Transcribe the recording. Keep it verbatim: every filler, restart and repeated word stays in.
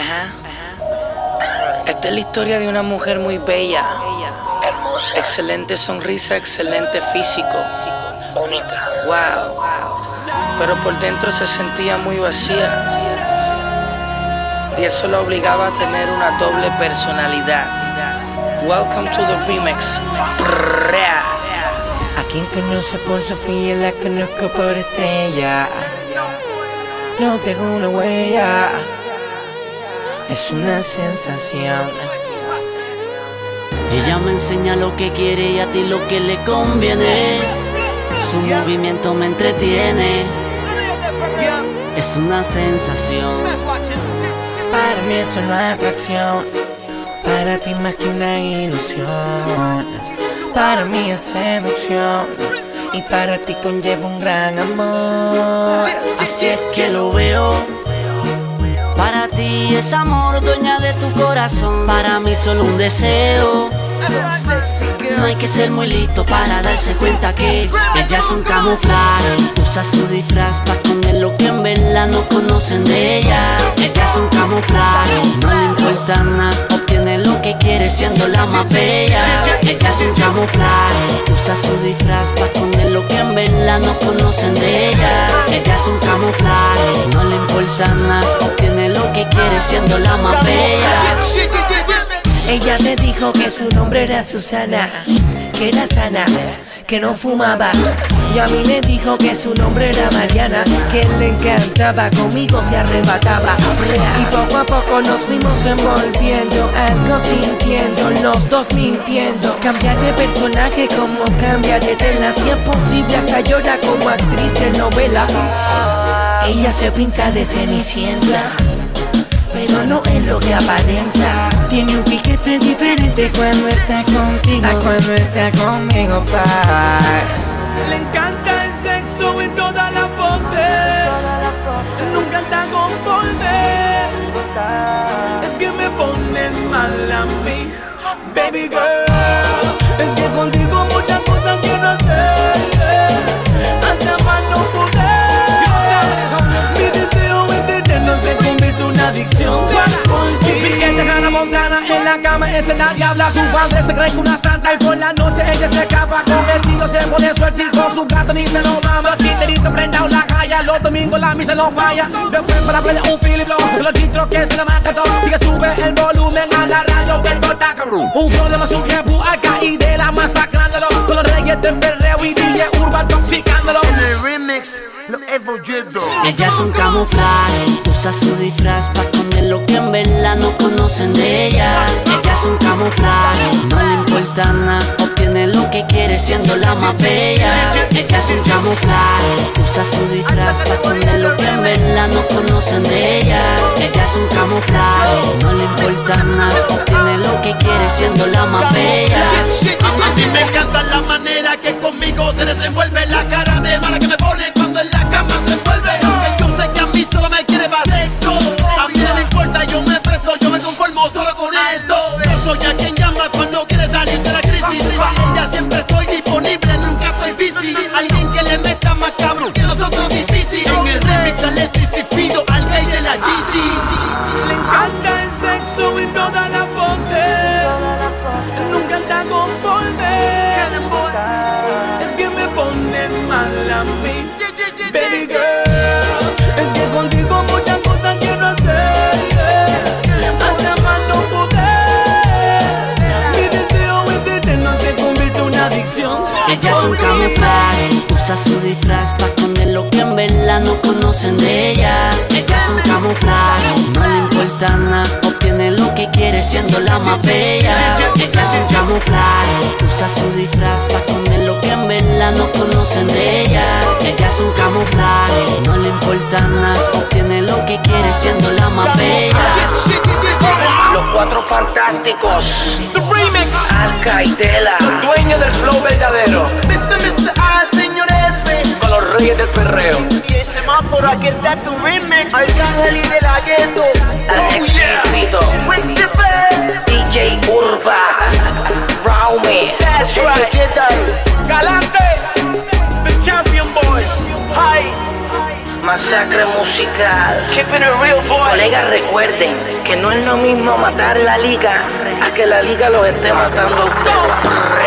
Ajá. Esta es la historia de una mujer muy bella, hermosa, excelente sonrisa, excelente físico, única, wow. Pero por dentro se sentía muy vacía y eso la obligaba a tener una doble personalidad. Welcome to the remix. A quien conoce por Sofía, la conozco por Estrella. No tengo una huella, es una sensación. Ella me enseña lo que quiere y a ti lo que le conviene. Su movimiento me entretiene, es una sensación. Para mí es una atracción, para ti más que una ilusión. Para mí es seducción y para ti conlleva un gran amor. Así es que lo veo. Para ti es amor, dueña de tu corazón. Para mí solo un deseo. No hay que ser muy listo para darse cuenta que ella es un camuflaje. Usa su disfraz para esconder lo que en verdad no conocen de ella. Ella es un camuflaje, no le importa nada, obtiene lo que quiere siendo la más bella. Ella es un camuflaje, usa su disfraz para esconder lo que en verdad no conocen de ella. Ella es un camuflaje, no le importa nada, obtiene lo que quiere siendo la más bella. Ella me dijo que su nombre era Susana, que era sana, que no fumaba. Y a mí me dijo que su nombre era Mariana, que le encantaba, conmigo se arrebataba. Y poco a poco nos fuimos envolviendo, algo sintiendo, los dos mintiendo. Cambiar de personaje como cambia de tela, si es posible hasta llora como actriz de novela. Ella se pinta de cenicienta, pero no es lo que aparenta. Tiene un piquete diferente cuando está contigo a cuando está conmigo, pa. Le encanta el sexo en todas las poses, nunca está conforme. Es que me pones mal a mí, baby girl. Es que contigo muchas cosas quiero hacer, hasta más no poder. Mi deseo es eterno, se convierte en una adicción por ti. Piquete Hannah Montana en la cama, esa es la diabla. Su padre se cree que una santa y por la noche ella se escapa. Con el tío se pone suerte y con su gato ni se lo mama. Los titeritos prendan la calle, los domingos la misa no falla. Después para la playa un Philip Blow, los chistros que se la mata todo. Sigue sube el volumen a la radio que toca. Un flow de más un jefu acá y de la masacrándolo. Con los reyes de perreo y D J Urban toxicándolo. En el remix lo he volvido. Ella es un camuflaje, usa su disfraz para esconder lo que en verdad no conocen de ella. Ella es un camuflaje, no le importa nada, obtiene lo que quiere siendo la más bella. Ella es un camuflaje, usa su disfraz para esconder lo que en verdad no conocen de ella. Ella es un camuflaje, no le importa nada, obtiene lo que quiere siendo la más bella. A mí me encanta la manera que conmigo se desenvuelve, la cara de mala que me pone cuando en la cama se envuelve. Que yo sé que a mí solo me quiere para sexo, a mí no me importa, yo me presto, yo me conformo solo con eso. Yo soy a quien llama cuando quiere salir de la crisis. Para ella siempre estoy disponible, nunca estoy busy. Alguien que le meta más cabrón que los otros difícil. En el remix sale Sisi Fido al gay de la G C. Le encanta el sexo en todas las poses, nunca está conforme. Es que me pones mal a mí, baby girl. Es que contigo muchas cosas quiero hacer, hasta más no poder. Mi deseo es eterno, se convierte en una adicción. Ella es un camuflaje, usa su disfraz para esconder lo que en verdad no conocen de ella. Ella es un camuflaje, no le importa nada, obtiene lo que quiere siendo la más bella. Ella es un camuflaje, usa su disfraz para esconder lo que en verdad no conocen de ella. Ella es un camuflaje, no le importa nada, obtiene lo que quiere siendo la más bella. Los Cuatro Fantásticos, The Remix, Alka y Tela, los dueños del flow verdadero, mister mister A, señor F, con los reyes del perreo. Y ese semáforo, aquí está tu remix. Arcángel y de la Gueto, Alex Chifito, D J Urban, Raume, That's right. Galante, the champion boy. Hi, Masacre musical. Keeping it real, boy. Colegas, recuerden que no es lo mismo matar la liga a que la liga los esté matando a ustedes.